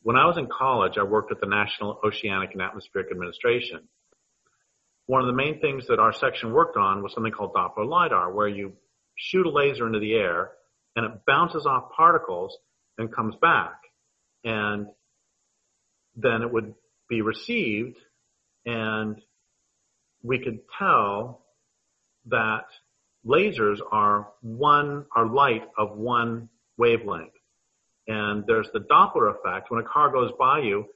when I was in college, I worked at the National Oceanic and Atmospheric Administration. One of the main things that our section worked on was something called Doppler LiDAR, where you shoot a laser into the air and it bounces off particles and comes back. And then it would be received, and we could tell that lasers are light of one wavelength. And there's the Doppler effect. When a car goes by you,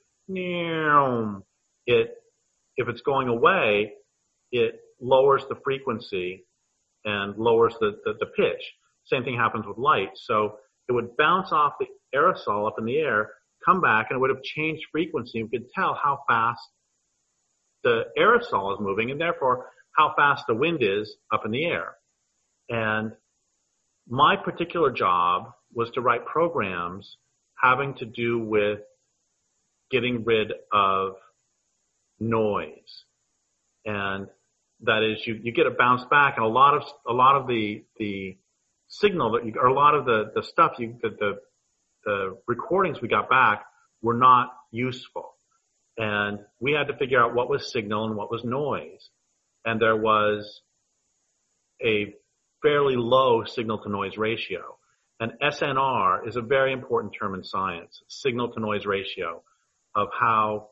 if it's going away, it lowers the frequency and lowers the pitch. Same thing happens with light. So it would bounce off the aerosol up in the air, come back, and it would have changed frequency. We could tell how fast the aerosol is moving, and therefore how fast the wind is up in the air. And my particular job was to write programs having to do with getting rid of noise. And that is, you get a bounce back, and a lot of the signal that or a lot of the stuff the recordings we got back were not useful. And we had to figure out what was signal and what was noise. And there was a fairly low signal-to-noise ratio. And SNR is a very important term in science, signal-to-noise ratio, of how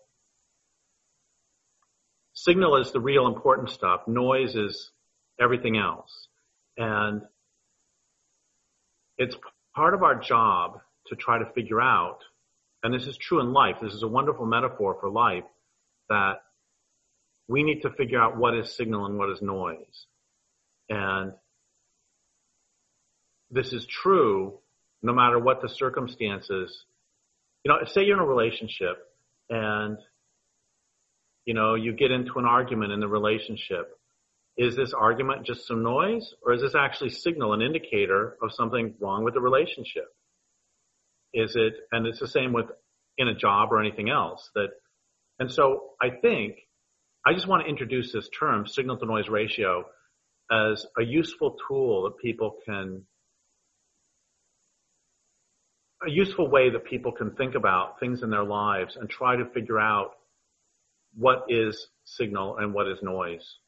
signal is the real important stuff, noise is everything else. And it's part of our job to try to figure out, and this is true in life, this is a wonderful metaphor for life, that we need to figure out what is signal and what is noise. And this is true no matter what the circumstances. You know, say you're in a relationship and, you know, you get into an argument in the relationship. Is this argument just some noise, or is this actually signal, an indicator of something wrong with the relationship? Is it, and it's the same with in a job or anything else that, and so I think I just want to introduce this term, signal to noise ratio, as a useful tool that people can, a useful way that people can think about things in their lives and try to figure out what is signal and what is noise.